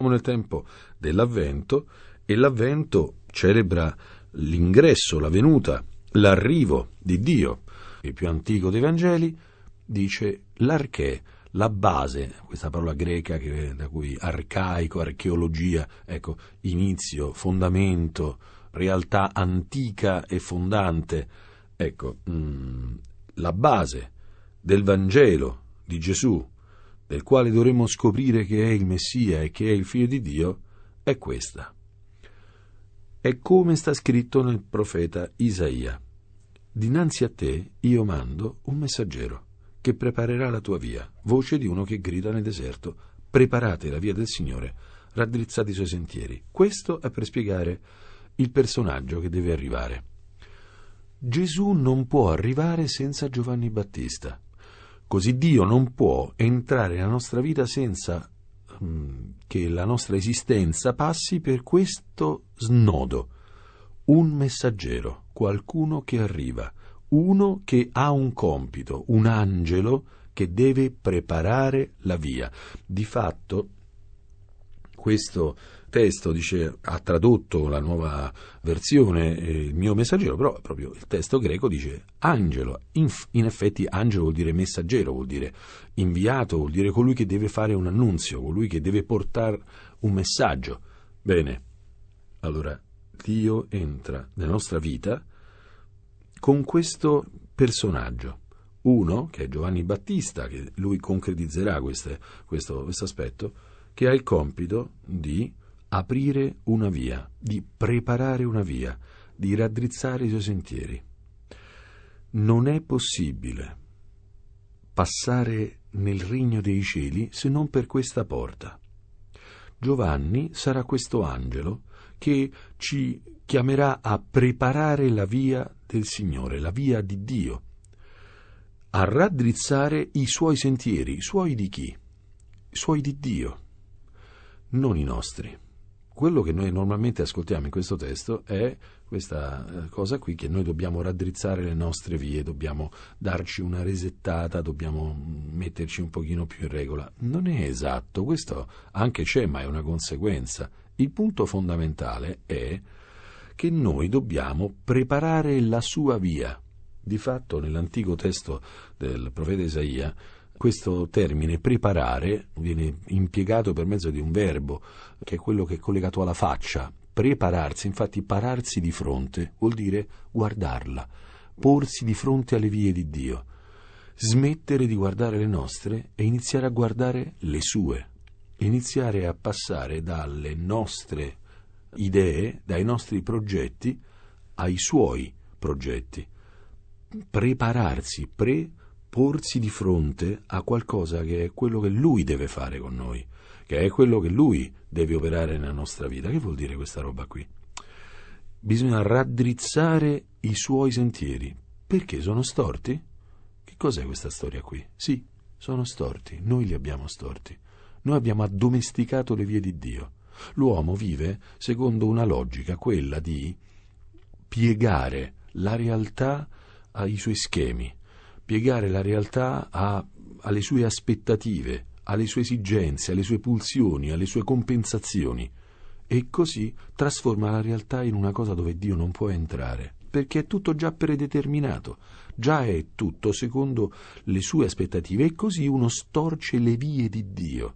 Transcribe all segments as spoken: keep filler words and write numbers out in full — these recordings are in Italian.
Siamo nel tempo dell'Avvento e l'Avvento celebra l'ingresso, la venuta, l'arrivo di Dio. Il più antico dei Vangeli dice l'archè, la base, questa parola greca che, da cui arcaico, archeologia, ecco, inizio, fondamento, realtà antica e fondante. Ecco, mh, la base del Vangelo di Gesù, del quale dovremmo scoprire che è il Messia e che è il Figlio di Dio, è questa. È come sta scritto nel profeta Isaia: dinanzi a te io mando un messaggero che preparerà la tua via, voce di uno che grida nel deserto: preparate la via del Signore, raddrizzate i suoi sentieri. Questo è per spiegare il personaggio che deve arrivare. Gesù non può arrivare senza Giovanni Battista. Così Dio non può entrare nella nostra vita senza mh, che la nostra esistenza passi per questo snodo. Un messaggero, qualcuno che arriva, uno che ha un compito, un angelo che deve preparare la via. Di fatto, questo testo dice, ha tradotto la nuova versione, eh, il mio messaggero, però proprio il testo greco dice angelo. In, in effetti angelo vuol dire messaggero, vuol dire inviato, vuol dire colui che deve fare un annunzio, colui che deve portare un messaggio. Bene, allora Dio entra nella nostra vita con questo personaggio, uno che è Giovanni Battista, che lui concretizzerà queste, questo, questo aspetto, che ha il compito di aprire una via, di preparare una via, di raddrizzare i suoi sentieri. Non è possibile passare nel regno dei cieli se non per questa porta. Giovanni sarà questo angelo che ci chiamerà a preparare la via del Signore, la via di Dio, a raddrizzare i suoi sentieri. I suoi di chi? I suoi di Dio, non i nostri. Quello che noi normalmente ascoltiamo in questo testo è questa cosa qui, che noi dobbiamo raddrizzare le nostre vie, dobbiamo darci una resettata, dobbiamo metterci un pochino più in regola. Non è esatto, questo anche c'è, ma è una conseguenza. Il punto fondamentale è che noi dobbiamo preparare la sua via. Di fatto, nell'antico testo del profeta Isaia, questo termine preparare viene impiegato per mezzo di un verbo, che è quello che è collegato alla faccia. Prepararsi, infatti pararsi di fronte, vuol dire guardarla, porsi di fronte alle vie di Dio, smettere di guardare le nostre e iniziare a guardare le sue, iniziare a passare dalle nostre idee, dai nostri progetti, ai suoi progetti. Prepararsi, pre porsi di fronte a qualcosa che è quello che Lui deve fare con noi, che è quello che Lui deve operare nella nostra vita. Che vuol dire questa roba qui? Bisogna raddrizzare i suoi sentieri. Perché sono storti? Che cos'è questa storia qui? Sì, sono storti, noi li abbiamo storti. Noi abbiamo addomesticato le vie di Dio. L'uomo vive secondo una logica, quella di piegare la realtà ai suoi schemi, piegare la realtà a, alle sue aspettative, alle sue esigenze, alle sue pulsioni, alle sue compensazioni, e così trasforma la realtà in una cosa dove Dio non può entrare, perché è tutto già predeterminato, già è tutto secondo le sue aspettative, e così uno storce le vie di Dio,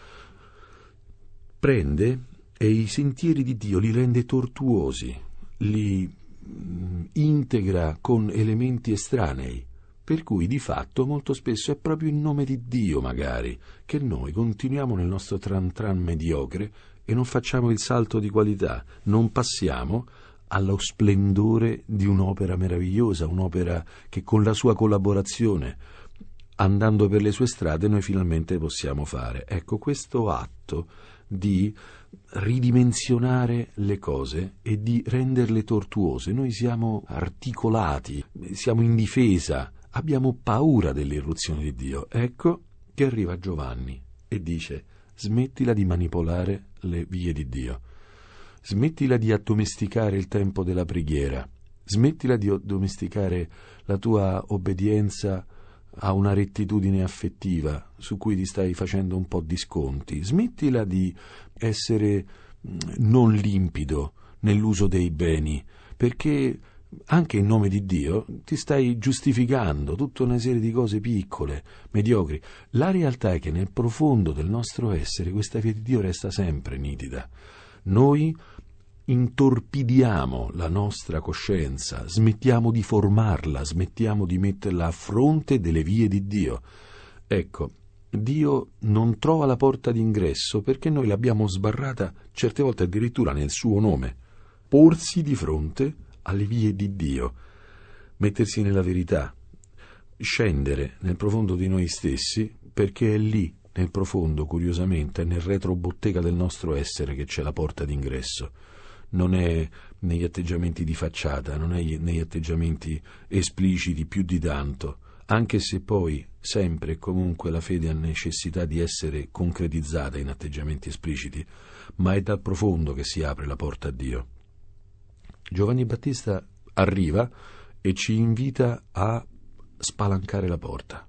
prende e i sentieri di Dio li rende tortuosi, li mh, integra con elementi estranei, per cui di fatto molto spesso è proprio in nome di Dio magari che noi continuiamo nel nostro tran tran mediocre e non facciamo il salto di qualità, non passiamo allo splendore di un'opera meravigliosa, un'opera che con la sua collaborazione, andando per le sue strade, noi finalmente possiamo fare. Ecco, questo atto di ridimensionare le cose e di renderle tortuose. Noi siamo articolati, siamo in difesa, abbiamo paura delle irruzioni di Dio. Ecco che arriva Giovanni e dice: smettila di manipolare le vie di Dio, smettila di addomesticare il tempo della preghiera, smettila di addomesticare la tua obbedienza a una rettitudine affettiva su cui ti stai facendo un po' di sconti. Smettila di essere non limpido nell'uso dei beni, perché anche in nome di Dio ti stai giustificando tutta una serie di cose piccole, mediocri. La realtà è che nel profondo del nostro essere questa via di Dio resta sempre nitida. Noi intorpidiamo la nostra coscienza, smettiamo di formarla, smettiamo di metterla a fronte delle vie di Dio. Ecco, Dio non trova la porta d'ingresso perché noi l'abbiamo sbarrata certe volte addirittura nel suo nome. Porsi di fronte alle vie di Dio, mettersi nella verità, scendere nel profondo di noi stessi, perché è lì, nel profondo, curiosamente, nel retrobottega del nostro essere che c'è la porta d'ingresso. Non è negli atteggiamenti di facciata, non è negli atteggiamenti espliciti più di tanto, anche se poi sempre e comunque la fede ha necessità di essere concretizzata in atteggiamenti espliciti, ma è dal profondo che si apre la porta a Dio. Giovanni Battista arriva e ci invita a spalancare la porta,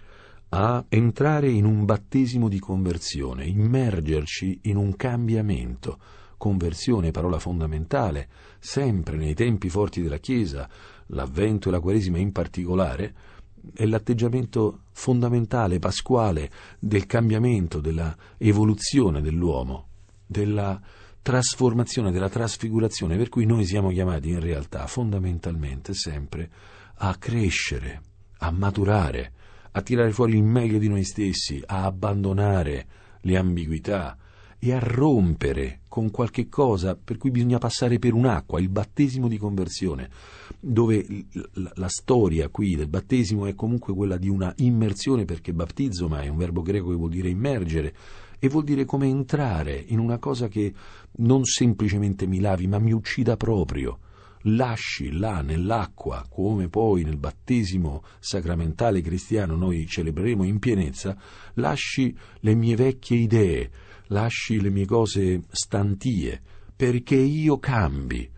a entrare in un battesimo di conversione, immergerci in un cambiamento. Conversione, parola fondamentale, sempre nei tempi forti della Chiesa, l'Avvento e la Quaresima in particolare, è l'atteggiamento fondamentale, pasquale, del cambiamento, della evoluzione dell'uomo, della trasformazione, della trasfigurazione, per cui noi siamo chiamati in realtà fondamentalmente sempre a crescere, a maturare, a tirare fuori il meglio di noi stessi, a abbandonare le ambiguità e a rompere con qualche cosa per cui bisogna passare per un'acqua, il battesimo di conversione, dove la, la storia qui del battesimo è comunque quella di una immersione, perché battizoma è un verbo greco che vuol dire immergere, e vuol dire come entrare in una cosa che non semplicemente mi lavi, ma mi uccida proprio. Lasci là nell'acqua, come poi nel battesimo sacramentale cristiano noi celebreremo in pienezza, lasci le mie vecchie idee, lasci le mie cose stantie, perché io cambi.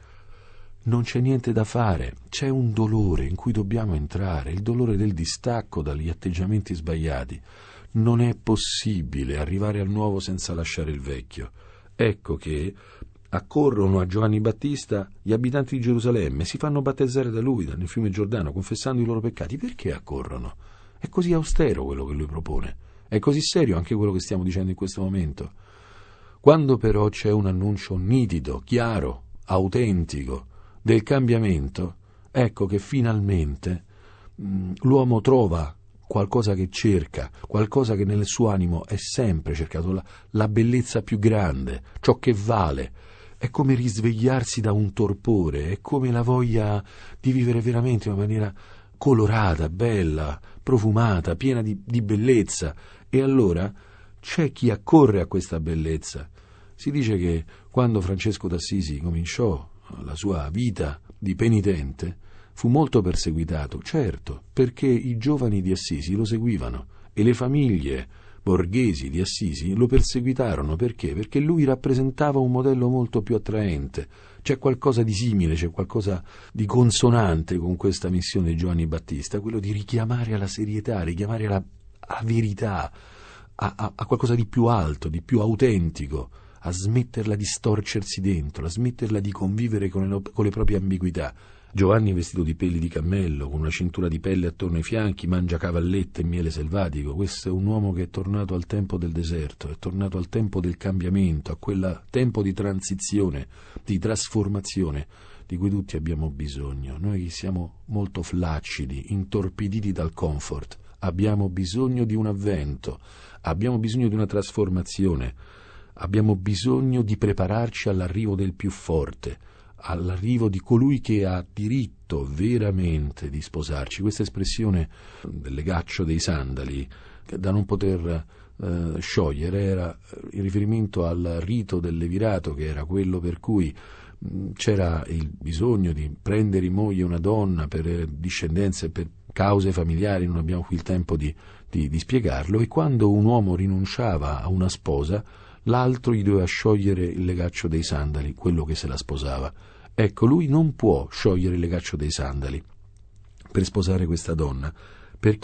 Non c'è niente da fare, c'è un dolore in cui dobbiamo entrare, il dolore del distacco dagli atteggiamenti sbagliati. Non è possibile arrivare al nuovo senza lasciare il vecchio. Ecco che accorrono a Giovanni Battista gli abitanti di Gerusalemme, si fanno battezzare da lui nel fiume Giordano, confessando i loro peccati. Perché accorrono? È così austero quello che lui propone, è così serio anche quello che stiamo dicendo in questo momento. Quando però c'è un annuncio nitido, chiaro, autentico del cambiamento, ecco che finalmente mh, l'uomo trova qualcosa che cerca, qualcosa che nel suo animo è sempre cercato, la, la bellezza più grande, ciò che vale. È come risvegliarsi da un torpore, è come la voglia di vivere veramente in una maniera colorata, bella, profumata, piena di, di bellezza. E allora c'è chi accorre a questa bellezza. Si dice che quando Francesco d'Assisi cominciò la sua vita di penitente, fu molto perseguitato, certo, perché i giovani di Assisi lo seguivano e le famiglie borghesi di Assisi lo perseguitarono. Perché? Perché lui rappresentava un modello molto più attraente. C'è qualcosa di simile, c'è qualcosa di consonante con questa missione di Giovanni Battista, quello di richiamare alla serietà, richiamare alla, alla verità, a, a, a qualcosa di più alto, di più autentico, a smetterla di storcersi dentro, a smetterla di convivere con le, con le proprie ambiguità. Giovanni è vestito di pelli di cammello, con una cintura di pelle attorno ai fianchi, mangia cavallette e miele selvatico. Questo è un uomo che è tornato al tempo del deserto, è tornato al tempo del cambiamento, a quel tempo di transizione, di trasformazione di cui tutti abbiamo bisogno. Noi siamo molto flaccidi, intorpiditi dal comfort, abbiamo bisogno di un avvento, abbiamo bisogno di una trasformazione, abbiamo bisogno di prepararci all'arrivo del più forte, all'arrivo di colui che ha diritto veramente di sposarci. Questa espressione del legaccio dei sandali, da non poter eh, sciogliere, era in riferimento al rito del levirato, che era quello per cui mh, c'era il bisogno di prendere in moglie una donna per discendenze, per cause familiari, non abbiamo qui il tempo di, di, di spiegarlo, e quando un uomo rinunciava a una sposa, l'altro gli doveva sciogliere il legaccio dei sandali, quello che se la sposava. Ecco, lui non può sciogliere il legaccio dei sandali per sposare questa donna, perché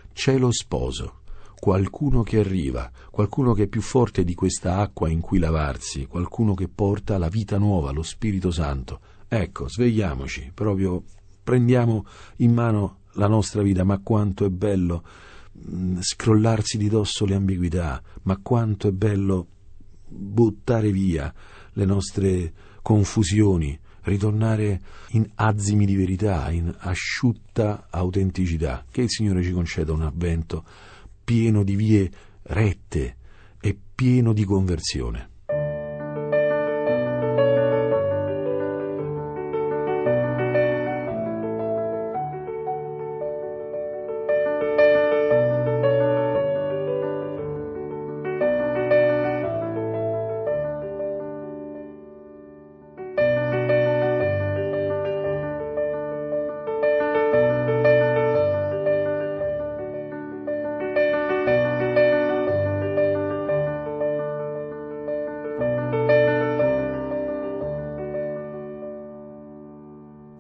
c'è lo sposo, qualcuno che arriva, qualcuno che è più forte di questa acqua in cui lavarsi, qualcuno che porta la vita nuova, lo Spirito Santo. Ecco, svegliamoci, proprio prendiamo in mano la nostra vita. Ma quanto è bello mh, scrollarsi di dosso le ambiguità, ma quanto è bello buttare via le nostre confusioni, ritornare in azimi di verità, in asciutta autenticità. Che il Signore ci conceda un avvento pieno di vie rette e pieno di conversione.